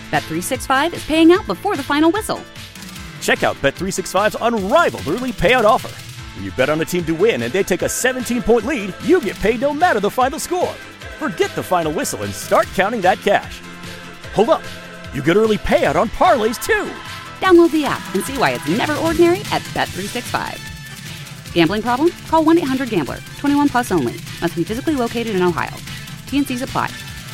Bet365 is paying out before the final whistle. Check out Bet365's unrivaled early payout offer. When you bet on a team to win and they take a 17-point lead, you get paid no matter the final score. Forget the final whistle and start counting that cash. Hold up. You get early payout on parlays, too. Download the app and see why it's never ordinary at Bet365. Gambling problem? Call 1-800-GAMBLER. 21 plus only. Must be physically located in Ohio. T&Cs apply.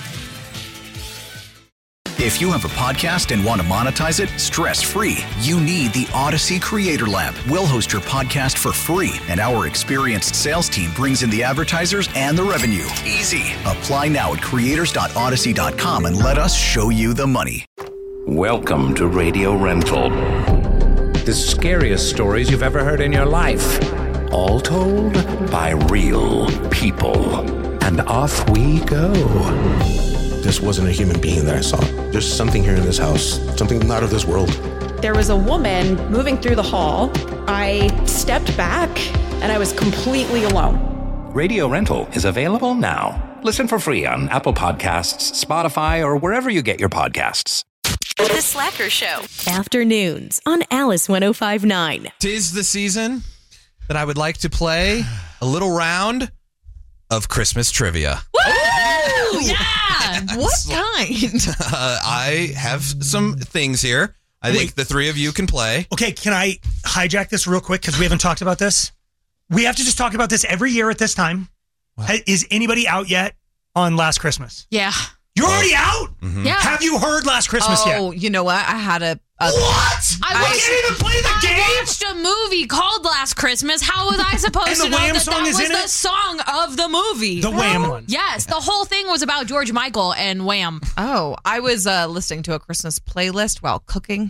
If you have a podcast and want to monetize it stress-free, you need the Odyssey Creator Lab. We'll host your podcast for free, and our experienced sales team brings in the advertisers and the revenue. Easy. Apply now at creators.odyssey.com and let us show you the money. Welcome to Radio Rental. The scariest stories you've ever heard in your life. All told by real people. And off we go. This wasn't a human being that I saw. There's something here in this house, something not of this world. There was a woman moving through the hall. I stepped back and I was completely alone. Radio Rental is available now. Listen for free on Apple Podcasts, Spotify, or wherever you get your podcasts. The Slacker Show. Afternoons on Alice 105.9. 'Tis the season that I would like to play a little round of Christmas trivia. Woo! Yeah! What kind? I have some things here. I think the three of you can play. Okay, can I hijack this real quick because we haven't talked about this? We have to just talk about this every year at this time. What? Is anybody out yet on Last Christmas? Yeah. You're already out? Mm-hmm. Yeah. Have you heard Last Christmas yet? Oh, you know what? I had a what? I can't even play the game? I watched a movie called Last Christmas. How was I supposed to know that was the song of the movie? The Wham one. Yes, the whole thing was about George Michael and Wham. Oh, I was listening to a Christmas playlist while cooking.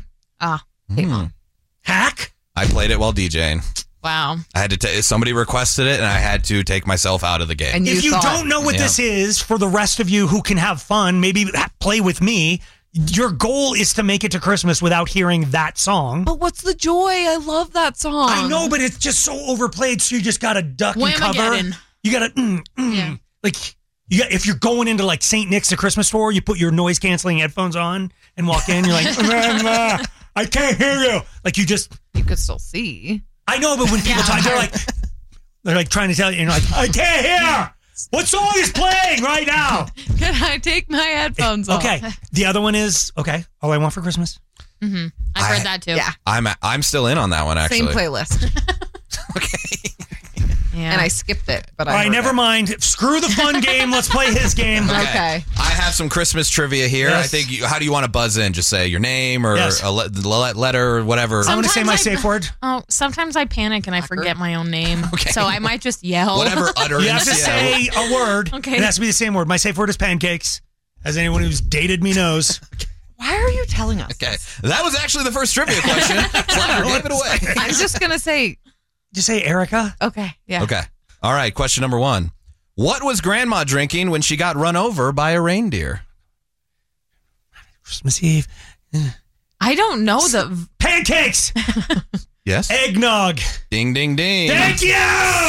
Hack? I played it while DJing. Wow. I had to somebody requested it, and I had to take myself out of the game. And if you don't know what this is, for the rest of you who can have fun, maybe play with me, your goal is to make it to Christmas without hearing that song. But what's the joy? I love that song. I know, but it's just so overplayed, so you just got to duck and cover. You got to, Yeah. Like, if you're going into like St. Nick's, the Christmas store, you put your noise-canceling headphones on and walk in, you're like, I can't hear you. Like, you could still see. I know, but when people talk, they're like trying to tell you, and you're like, I can't hear. What song is playing right now? Can I take my headphones off? Okay. The other one is All I Want for Christmas. Mm-hmm. I've heard that too. Yeah. I'm still in on that one, actually. Same playlist. Okay. Yeah. And I skipped it, but all right, never mind. Screw the fun game. Let's play his game. Okay. I have some Christmas trivia here. Yes. I think. How do you want to buzz in? Just say your name or a letter or whatever. I'm going to say my safe word. Oh, sometimes I panic and I forget my own name. Okay. So I might just yell. Whatever utterance. You have to say a word. Okay. It has to be the same word. My safe word is pancakes, as anyone who's dated me knows. Why are you telling us? Okay. That was actually the first trivia question. Slacker, give it away. I'm just going to say. Just say Erica. Okay. Yeah. Okay. All right, question number 1. What was Grandma drinking when she got run over by a reindeer? Christmas Eve. I don't know the... Pancakes! Yes? Eggnog. Ding, ding, ding. Thank you!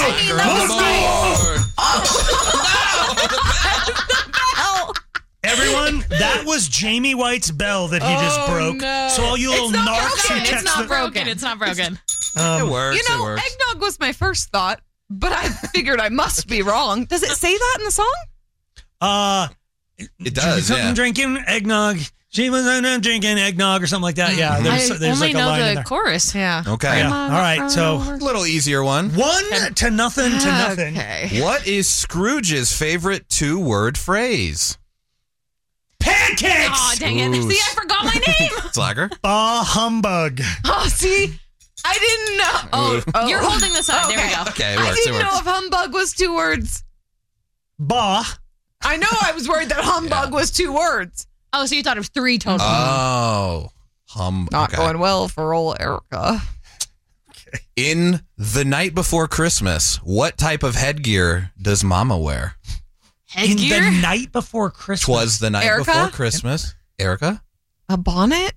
Everyone, that was Jamie White's bell that he just broke. No. So all you little narcs who text It's not broken. It's not broken. It works. You know, eggnog was my first thought, but I figured I must be wrong. Does it say that in the song? It does, something yeah. Drinking eggnog. She was drinking eggnog or something like that. Yeah, there's only like a line know in the there. chorus. Yeah. Okay. Yeah. All right, so a little easier one. 1-0 to nothing. Okay. What is Scrooge's favorite 2-word phrase? Pancakes! Oh, dang it. See, I forgot my name. Slacker? Bah humbug. Oh, see? I didn't know. Oh. You're holding this up. Okay. There we go. Okay, it I works. didn't know if humbug was 2 words. Bah. I know I was worried that humbug was 2 words. Oh, so you thought it was 3 total. Oh. Not going well for old Erica. Okay. In The Night Before Christmas, what type of headgear does Mama wear? Headgear? In The Night Before Christmas. 'Twas the night Erica? before Christmas. Erica? A bonnet?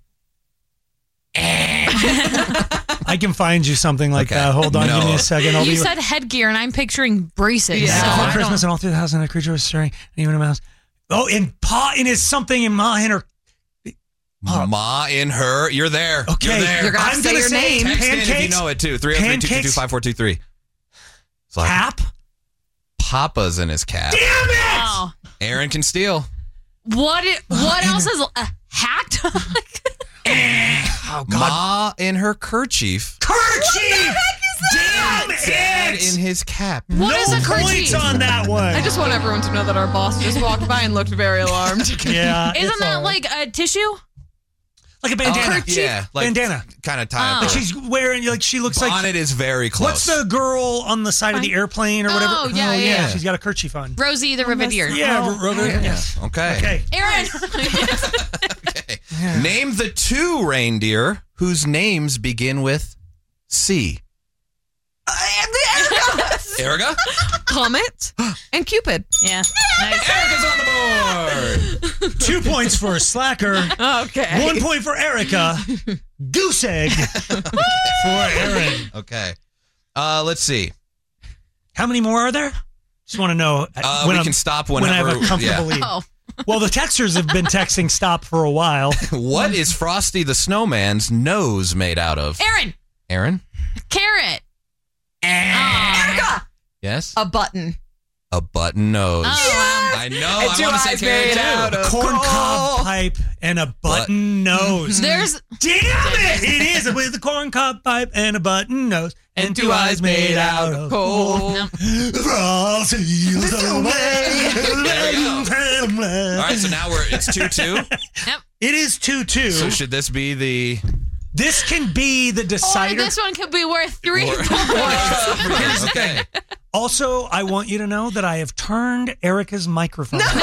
I can find you something like that. Hold on, give me a second. You said headgear, and I'm picturing braces. Yeah. So Before Christmas and all through the house, and a creature was stirring, and even a mouse. Oh, and Pa, and is something in Ma and her. Ma in her. You're there. Okay. You're there. You're gonna say your name. Text in Pancakes. if you know it too. 303-222-5423. Cap. Papa's in his cap. Damn it! Oh. Aaron can steal. What else is a hat? Oh, God. Ma in her kerchief. Kerchief! Damn Dad it! in his cap. What is a points kerchief? on that one. I just want everyone to know that our boss just walked by and looked very alarmed. Yeah. Isn't it's that all right. like a tissue? Like a bandana? Yeah, like bandana. Kind of tied up. Like she's wearing, like she looks like. Bonnet is very close. What's the girl on the side of the airplane or whatever? Oh, yeah. She's got a kerchief on. Rosie the Riveteer. Yeah, yes. Okay. Aaron. Okay. Name the 2 reindeer whose names begin with C. Erica? Comet and Cupid. Yeah. Nice. Erica's on the board. 2 points for Slacker. Okay. 1 point for Erica. Goose egg for Aaron. Okay. Let's see. How many more are there? Just want to know. We can stop whenever. When I have a comfortable lead. Oh. Well, the texters have been texting stop for a while. What is Frosty the Snowman's nose made out of? Aaron. Aaron? Carrot. Erica! Yes? A button. A button nose. Oh, I know. And I two want to say eyes carrot made too. out of Corn coal. cob pipe and a button nose. There's Damn it! It is with a corn cob pipe and a button nose and 2 eyes made out of coal. Frosty the Snowman. All right, so now it's 2-2. Yep. It is 2-2. So should this be the... This can be the Or decider. this one could be worth 3 points. Here's the Okay. thing. Also, I want you to know that I have turned Erica's microphone off.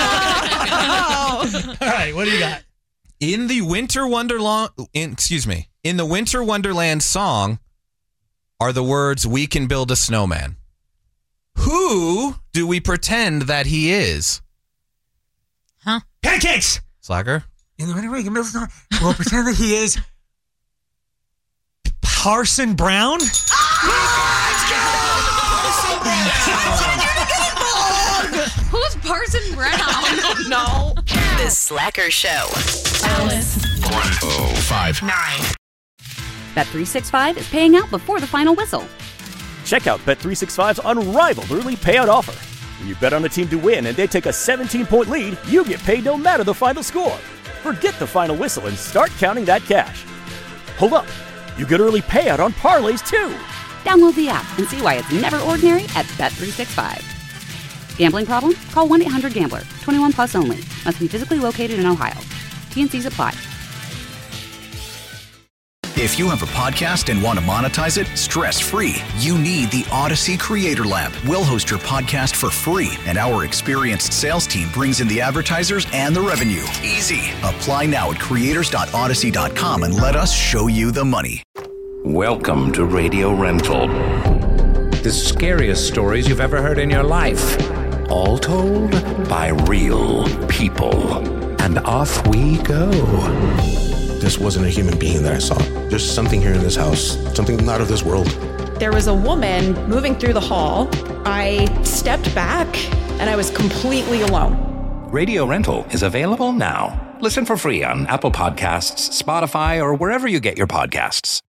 All right, what do you got? In the Winter Wonderland, in the Winter Wonderland song are the words "We can build a snowman." Who do we pretend that he is? Huh? Pancakes. Slacker. In the winter, we can build a snowman. We'll pretend that he is Parson Brown. Who's Parson Brown? No. The Slacker Show. Alice. 105. Bet365 is paying out before the final whistle. Check out Bet365's unrivaled early payout offer. When you bet on a team to win and they take a 17-point lead, you get paid no matter the final score. Forget the final whistle and start counting that cash. Hold up. You get early payout on parlays too. Download the app and see why it's never ordinary at Bet365. Gambling problem? Call 1-800-GAMBLER. 21 plus only. Must be physically located in Ohio. T&Cs apply. If you have a podcast and want to monetize it stress-free, you need the Odyssey Creator Lab. We'll host your podcast for free, and our experienced sales team brings in the advertisers and the revenue. Easy. Apply now at creators.odyssey.com and let us show you the money. Welcome to Radio Rental. The scariest stories you've ever heard in your life. All told by real people. And off we go. This wasn't a human being that I saw. There's something here in this house, something not of this world. There was a woman moving through the hall. I stepped back and I was completely alone. Radio Rental is available now. Listen for free on Apple Podcasts, Spotify, or wherever you get your podcasts.